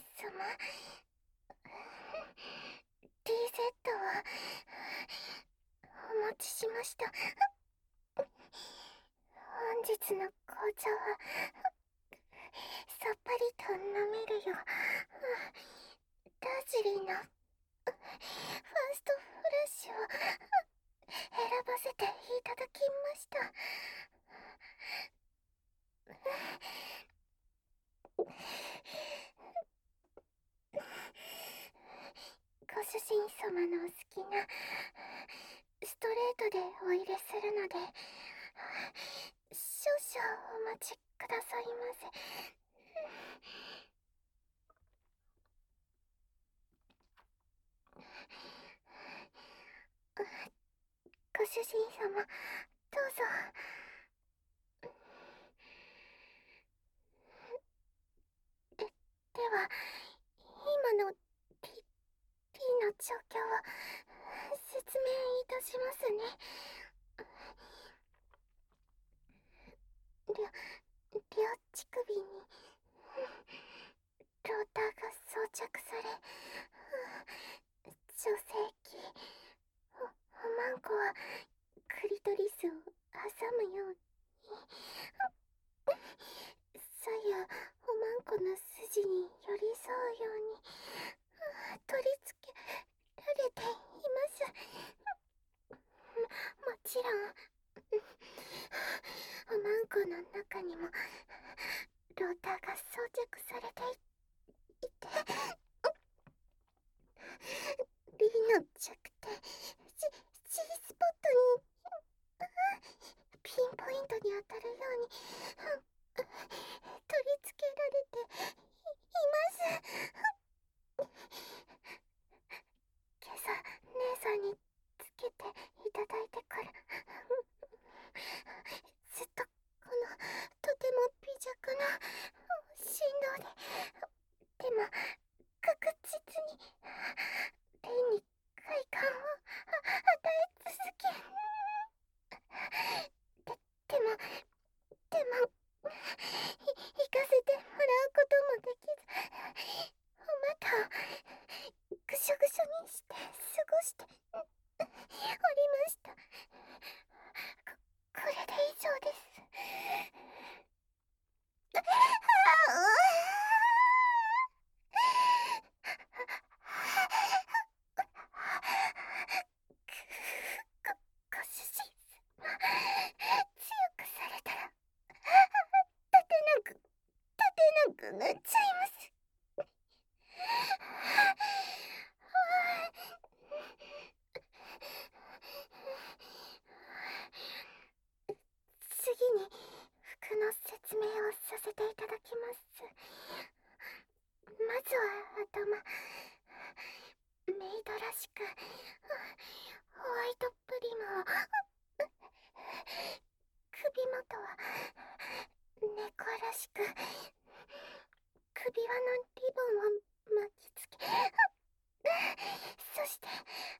様。ティーセットをお持ちしました。本日の紅茶はさっぱりと飲めるよ。ダージリンのファーストフラッシュを選ばせていただきました。ご主人様のお好きなストレートでお入れするので、少々お待ちくださいませ。ご主人様、どうぞ。では、今の T の状況を説明いたしますね。両乳首にローターが装着され、女性器、おまんこはクリトリスを挟むように、左右おまんこの筋に寄り添うように取り付けられています。もちろんおまんこの中にもローターが装着されていて、リーの弱点 C スポットにピンポイントに当たるように取り付けられています。今朝姉さんにつけていただいてからずっとこのとても微弱な振動でも確実に霊に快感を与え続け、でも行かせてもらうこともできず、お股をぐしょぐしょにして過ごしておりました。これで以上です。ご主人様、強くされたら立てなくなっちゃいます。次に服の説明をさせていただきます。まずは頭、メイドらしくホワイトプリムを、首元は猫らしく首輪のリボンを巻きつけ、そして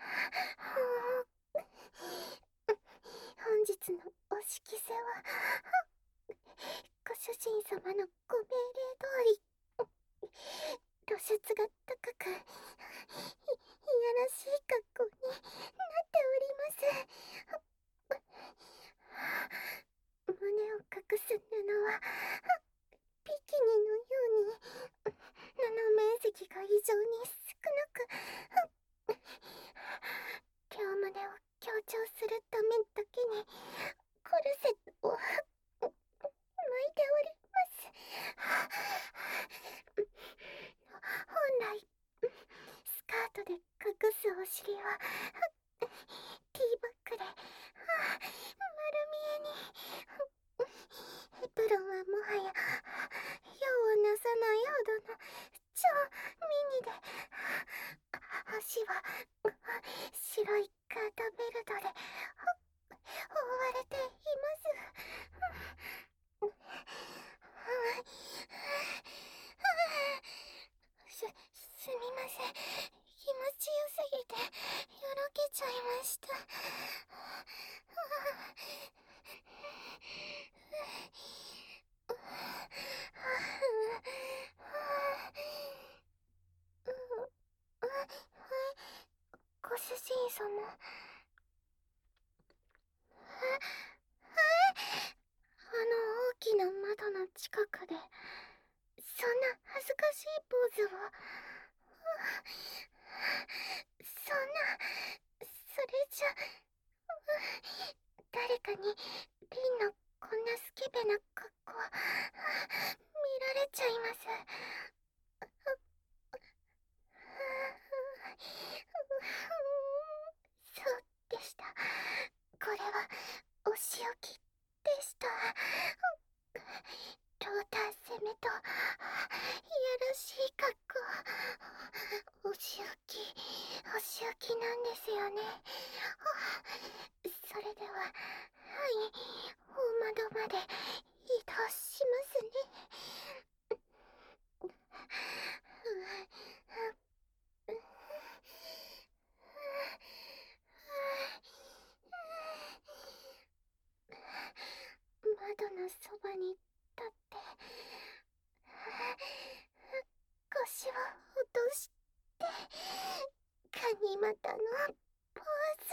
本日のお色瀬はご主人様のご命令通り露出が高くいやらしい格好になっております。胸を隠す布はビキニのように布面積が異常に少なく、両胸を強調するためだけにコルセットを巻いております。本来スカートで隠すお尻はティーバッグで丸見えに、エプロンはもはや用をなさないほどの超ミニで、足は白いガータベルトで覆われています。すみません。気持ちよすぎてよろけちゃいました。 様。大きな窓の近くでそんな恥ずかしいポーズを。そんな、それじゃ誰かにリンのこんなスケベな格好見られちゃいます。そうでした。これはお仕置きでした。ローター攻めといやらしい格好。お仕置きなんですよね。それでは、はい、大窓まで移動しますね。窓のそばに立って腰を落としてガニ股のポーズ。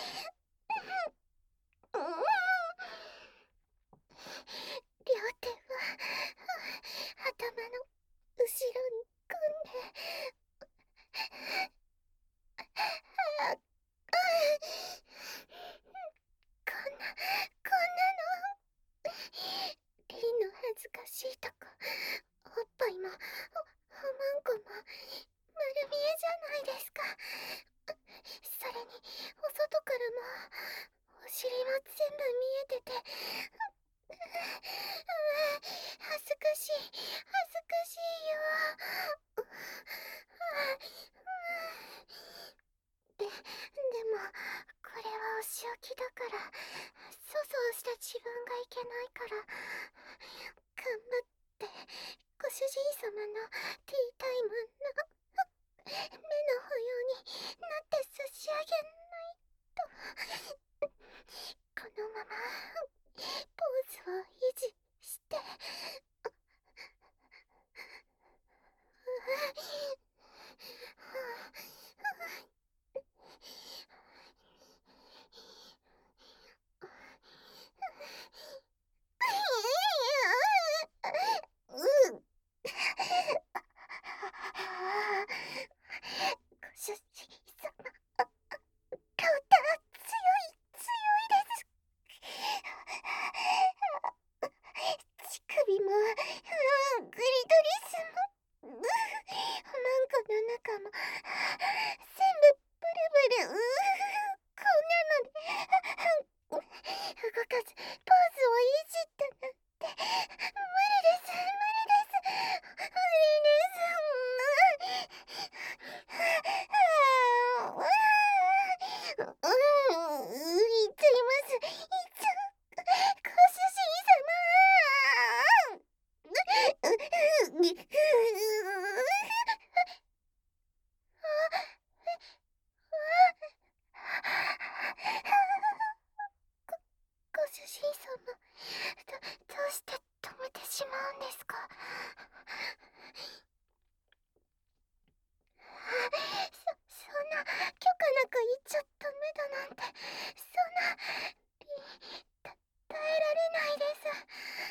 両手は頭の後ろに組んでこんなのリンの恥ずかしいとこ、おっぱいもおまんこも丸見えじゃないですか。それにお外からもお尻も全部見えてて、恥ずかしいよ。でもこれはお仕置きだから、粗相した自分がいけないから、頑張ってご主人様のティータイムの目の保養になって差し上げないと。このままポーズを維持してご主人様、ローター強いです。乳首もグリトリスもマンコの中も全部ブルブル。こんなので動かずポーズを維持ってなんて無理です。言っちゃいます。ご主人様。ご主人様、どうして止めてしまうんですか？そんな許可なく言っちゃダメだなんて、そんな耐えられないです。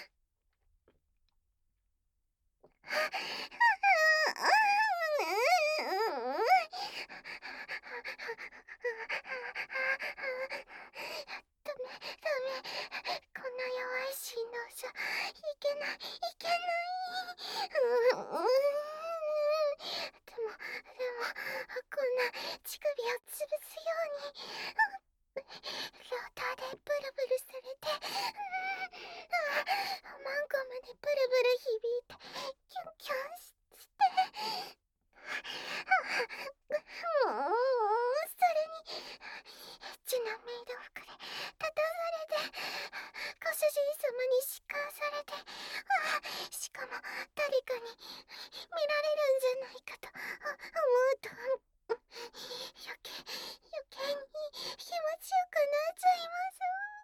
ダメ、こんな弱い振動じゃいけない。でもこんな乳首を潰すようにローターでブルブルされて、おまんこまでブルブル響いてキュンキュンしてそれにエッチなメイド服で立たされて、ご主人様に叱らされて、しかも誰かに見られるんじゃないかと思うと余計に気持ちよくなっちゃいます。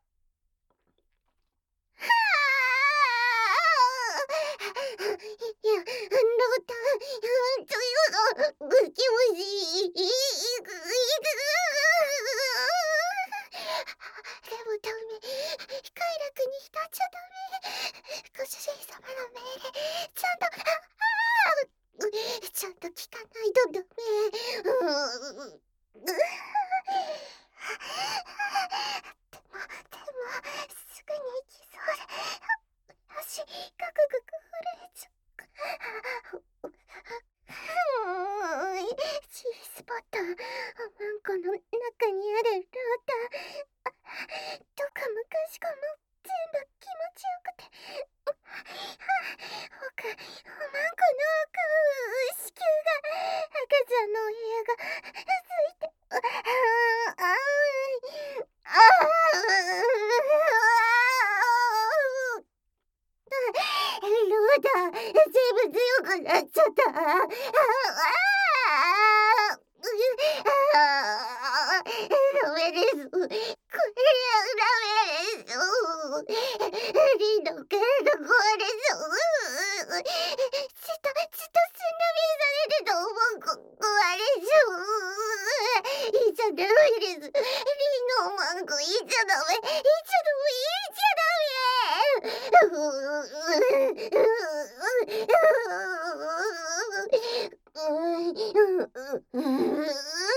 いや、ローター、ちょい気持ちいい。 歌っちゃダメ。ご主人様の命令、ちゃんと、ちゃんと聞かないとダメ。すぐに行きそうで、足、ガクガク震えちゃう。G スポット、おまんこの中にあるローター。どっか昔から全部気持ちよくて。奥、おまんこの奥、子宮が、赤ちゃんのお部屋がついて、ローター、全部強くなっちゃった。ダメです。これじゃダメです。リンの体壊れそう。ちょっと背伸びされてたおまんこ壊れそう。いっちゃダメです。リンのおまんこいっちゃダメ。いっちゃダメ。いっちゃダメ。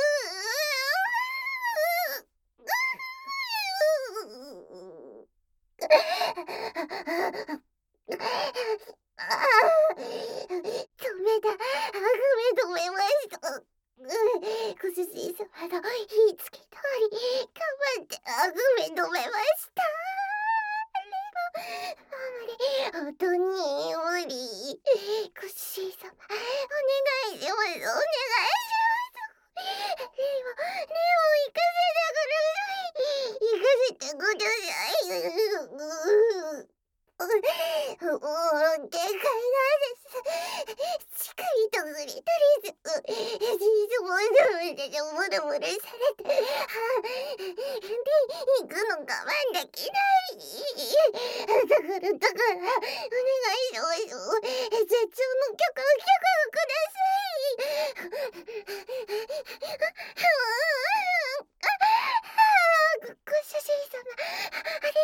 ダメだ。止めました。ご主人様の言いつけ通り、頑張って止めました。でも、本当に無理。ご主人様、お願いします。お願いします。レオ行かせてください。行かせてください。もう限界なんです。近いとグリトリス。いつもムルムルされて。で、行くの我慢できない。だから、お願いします。絶頂の許可ください。ご主人様、ありがとうございます。あり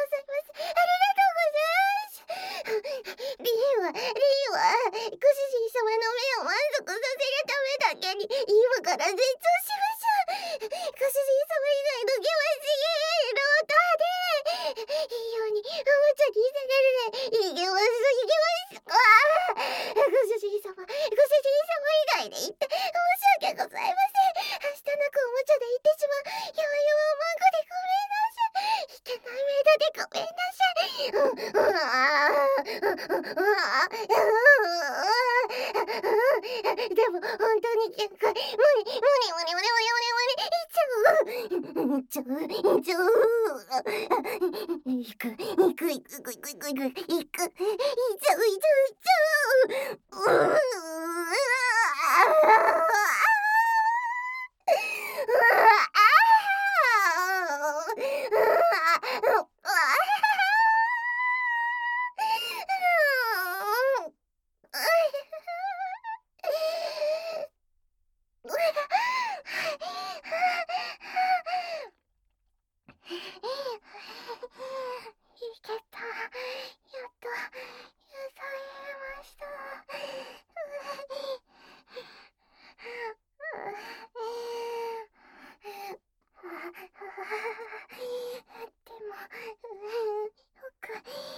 がとうございます。リンは、ご主人様の目を満足させるためだけに、今から絶頂しましょう。ご主人様以外の気はローターで、いいようにおもちゃにされるね。いけます。ご主人様以外で言って申し訳ございません。明日なくおもちゃで言ってしまう弱々おまんこでごめんなさい。いけないメイドでごめんなさい。でも本当に限界。無理。行っちゃう。行く。いけた。やっと癒されました。でも、奥、